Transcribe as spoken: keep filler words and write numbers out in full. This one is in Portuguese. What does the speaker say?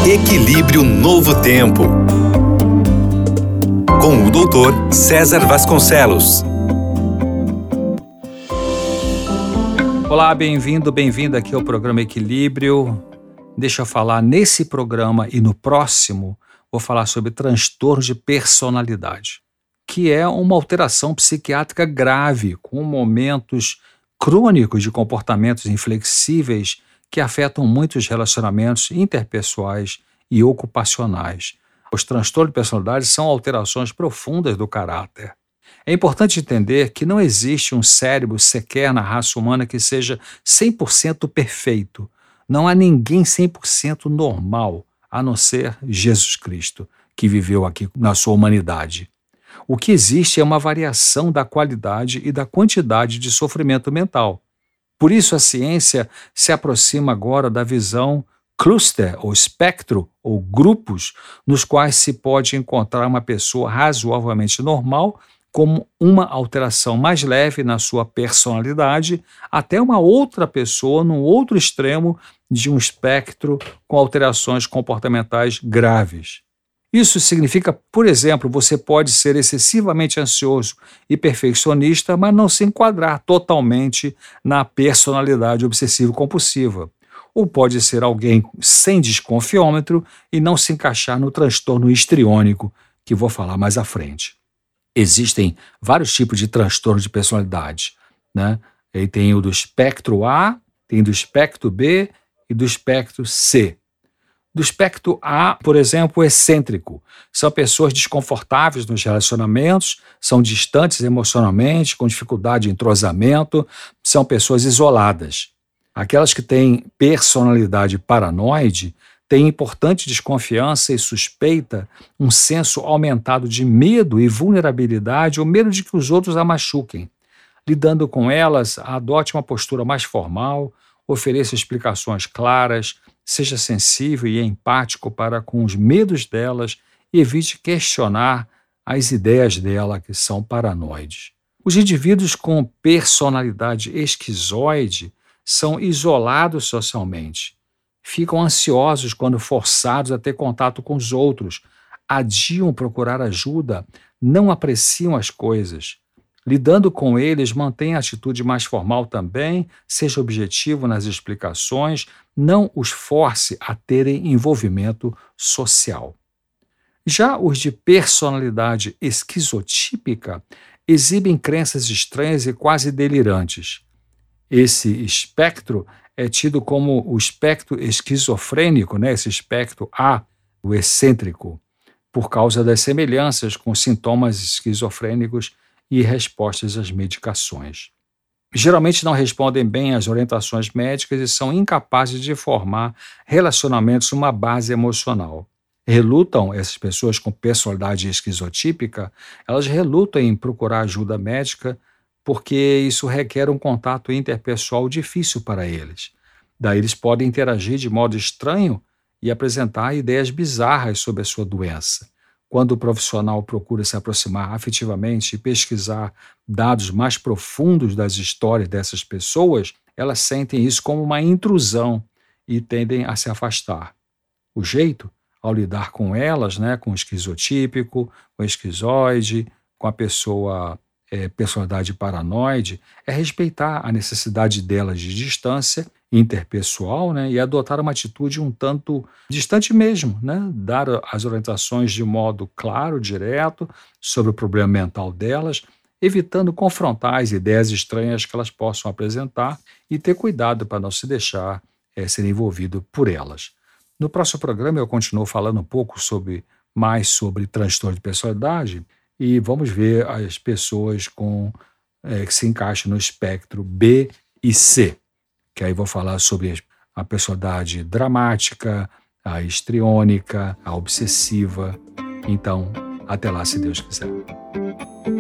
Equilíbrio Novo Tempo, com o doutor César Vasconcelos. Olá, bem-vindo, bem-vinda aqui ao programa Equilíbrio. Deixa eu falar nesse programa e no próximo, vou falar sobre transtorno de personalidade, que é uma alteração psiquiátrica grave, com momentos crônicos de comportamentos inflexíveis que afetam muitos relacionamentos interpessoais e ocupacionais. Os transtornos de personalidade são alterações profundas do caráter. É importante entender que não existe um cérebro sequer na raça humana que seja cem por cento perfeito. Não há ninguém cem por cento normal, a não ser Jesus Cristo, que viveu aqui na sua humanidade. O que existe é uma variação da qualidade e da quantidade de sofrimento mental. Por isso, a ciência se aproxima agora da visão cluster, ou espectro, ou grupos, nos quais se pode encontrar uma pessoa razoavelmente normal, como uma alteração mais leve na sua personalidade, até uma outra pessoa num outro extremo de um espectro com alterações comportamentais graves. Isso significa, por exemplo, você pode ser excessivamente ansioso e perfeccionista, mas não se enquadrar totalmente na personalidade obsessivo-compulsiva. Ou pode ser alguém sem desconfiômetro e não se encaixar no transtorno histriônico, que vou falar mais à frente. Existem vários tipos de transtorno de personalidade, né? E tem o do espectro A, tem do espectro B e do espectro C. Do espectro A, por exemplo, o excêntrico. São pessoas desconfortáveis nos relacionamentos, são distantes emocionalmente, com dificuldade de entrosamento, são pessoas isoladas. Aquelas que têm personalidade paranoide têm importante desconfiança e suspeita, um senso aumentado de medo e vulnerabilidade, ou medo de que os outros a machuquem. Lidando com elas, adote uma postura mais formal, ofereça explicações claras, seja sensível e empático para com os medos delas e evite questionar as ideias dela, que são paranoides. Os indivíduos com personalidade esquizoide são isolados socialmente, ficam ansiosos quando forçados a ter contato com os outros, adiam procurar ajuda, não apreciam as coisas. Lidando com eles, mantenha a atitude mais formal também, seja objetivo nas explicações, não os force a terem envolvimento social. Já os de personalidade esquizotípica exibem crenças estranhas e quase delirantes. Esse espectro é tido como o espectro esquizofrênico, né? Esse espectro A, o excêntrico, por causa das semelhanças com sintomas esquizofrênicos e respostas às medicações. Geralmente não respondem bem às orientações médicas e são incapazes de formar relacionamentos numa base emocional. Relutam, essas pessoas com personalidade esquizotípica, elas relutam em procurar ajuda médica porque isso requer um contato interpessoal difícil para eles. Daí eles podem interagir de modo estranho e apresentar ideias bizarras sobre a sua doença. Quando o profissional procura se aproximar afetivamente e pesquisar dados mais profundos das histórias dessas pessoas, elas sentem isso como uma intrusão e tendem a se afastar. O jeito, ao lidar com elas, né, com o esquizotípico, com o esquizoide, com a pessoa é, personalidade paranoide, é respeitar a necessidade delas de distância interpessoal, né, e adotar uma atitude um tanto distante mesmo, né, dar as orientações de modo claro, direto, sobre o problema mental delas, evitando confrontar as ideias estranhas que elas possam apresentar e ter cuidado para não se deixar é, ser envolvido por elas. No próximo programa eu continuo falando um pouco sobre, mais sobre transtorno de personalidade e vamos ver as pessoas com, é, que se encaixam no espectro B e C, que aí vou falar sobre a personalidade dramática, a histriônica, a obsessiva. Então, até lá, se Deus quiser.